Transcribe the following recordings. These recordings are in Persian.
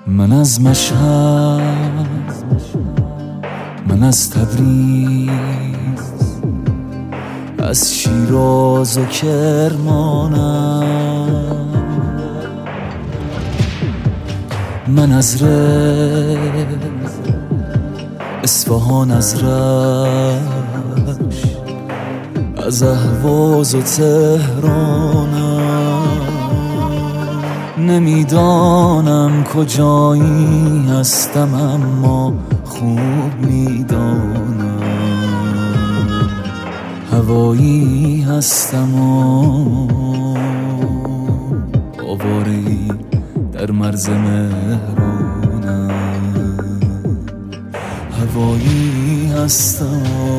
من از مشهد، من از تبریز، از شیراز و کرمانم، من از رز، اصفهان، از رشت، از اهواز و تهرانم. نمیدانم کجایی هستم اما خوب میدانم هوایی هستم و آواره‌ای در مرز مهرانم. هوایی هستم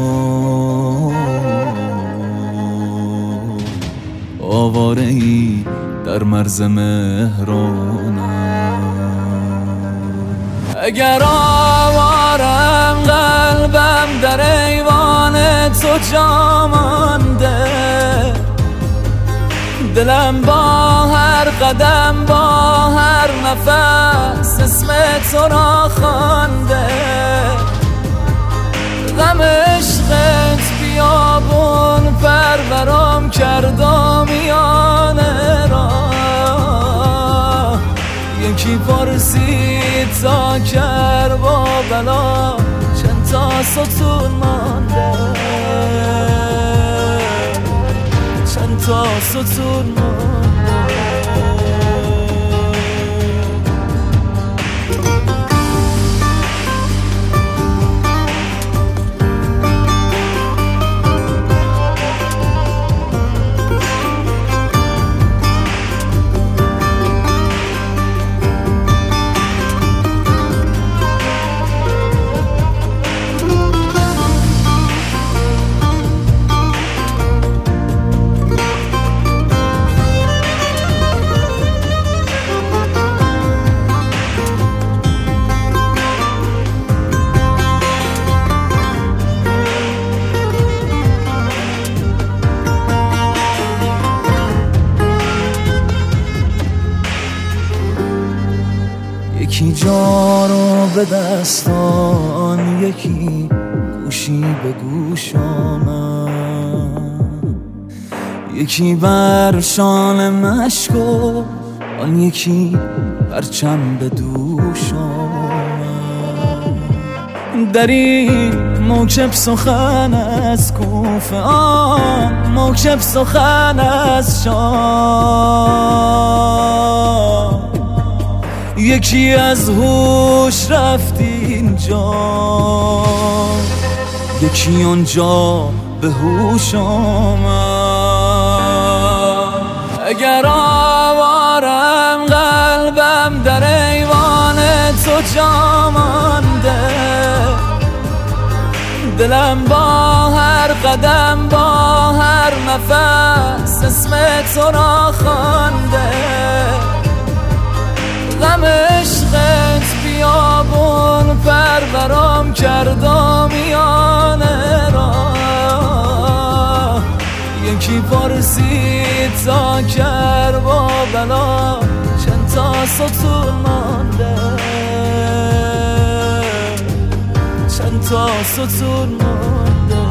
و آواره‌ای در مرز مهرانم. اگر آوارم قلبم در ایوان تو جا مانده، دلم با هر قدم با هر نفس اسم تو را خوانده. غم عشقت بیابون پرورم کرد و میانه را. یکی پرسید تا کربا بلا چند تا ستون مانده، چند تا ستون مانده. یکی جا رو به دستان، یکی گوشی به گوش آمد، یکی بر شانه مشکو، آن یکی پرچم به دوش آمد. در این موکب سخن از کوفه، آن موکب سخن از شام. یکی از هوش رفت اینجا، یکی اونجا به هوش آمد. اگر آوارم قلبم در ایوان تو جا مانده، دلم با هر قدم با هر نفس اسم تو را خوانده. غم عشقت بیابون پرورم کرد و میانه را. یکی پرسید تا کربا بلا چند تا ستون مانده، چند تا ستون مانده.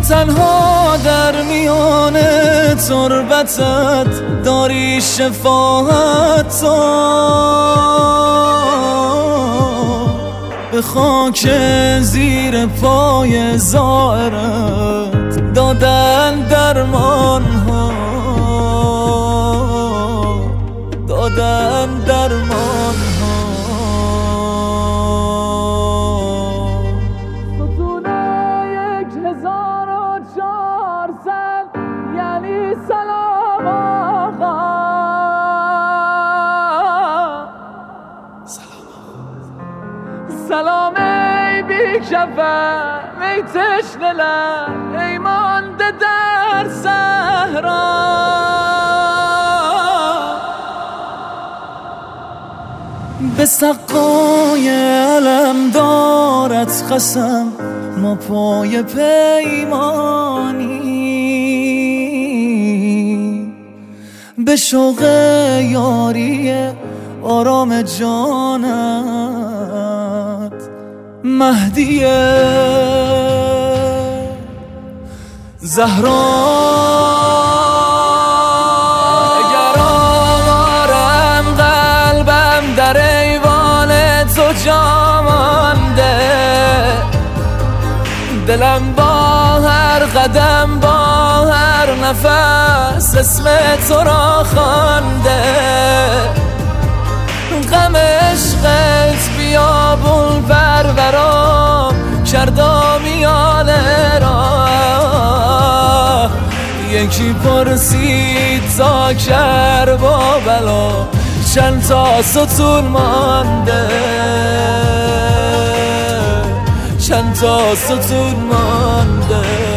تنها در میان تربتت داری شفاعت تو، به خاک زیر پای زائرت دادن درمان ها، دادن درمان ها. ستون 1400 یعنی سلام آقا، سلام ای بی کفن، ای تشنه لب، ای مانده در صحرا. به سقای علمدارت قسم ما پای پیمانی، به شوق یاری آرام جانت مهدی زهرا. اگر آوارم قلبم در ایوان تو جا مانده، دلم با هر قدم با هر نفس اسم تو را خوانده، غم عشقت بیابون پرورام کردا میانه را. یکی پرسید تا کربلا چند تا ستون مانده، چند تا ستون مانده.